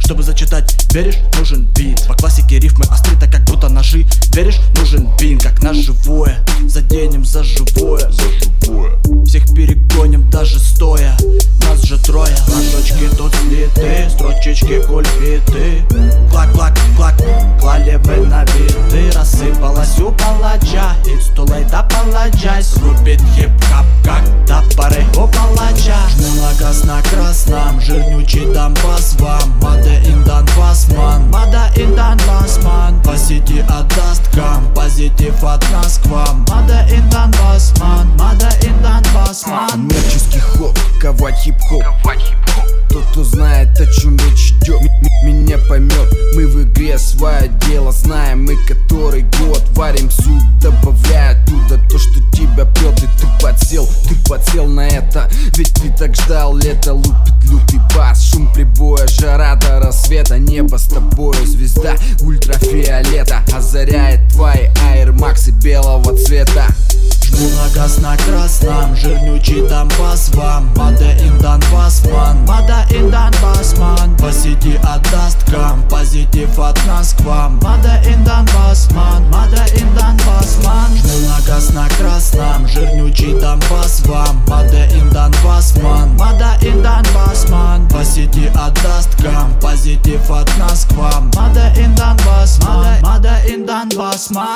чтобы зачитать. Веришь, нужен бит. По классике рифмы остры, так как будто ножи. Веришь, нужен бин, как на живое. Заденем за живое. Всех перегоним даже стоя. Нас же трое. Флажочки тут слиты, строчечки кульбиты. Клак, клак, клак, клали мы на биты. Рассыпалась у палача. It's too late, apologize. Рубит хип-хап, как топоры у палача. Жму на газ на красном, жирнючий Донбасс вам. Mother in Donbass, man, Mother in Donbass, man. По сети отдаст кам, позитив от нас к вам. Mother in Donbass, man, Mother in Donbass, man. Коммерческий хоп, ковать хип-хоп. Тот, кто знает, о чем речь идет, меня поймет. Мы в игре свое дело знаем, мы который год варим суп, добавляя оттуда то, что тебя прет. И ты подсел на это, ведь ты так ждал лето. Лупит лютый бас, шум прибоя, жара до рассвета. Небо с тобою, звезда ультрафиолета озаряет твои аэрмаксы белого цвета. Жму на газ на красном, жирнючий Донбасс вам. Mother in Donbass, man, Mother in Donbass, man. По сети отдаст кам, позитив от нас к вам. Mother in Donbass, man, Mother in Donbass, man. Жму на газ на красном, жирнючий Донбасс вам. Mother in Donbass, man, Mother in Donbass, man. По сети отдаст кам, позитив от нас к вам. Mother in Donbass, man, Mother in Donbass, man.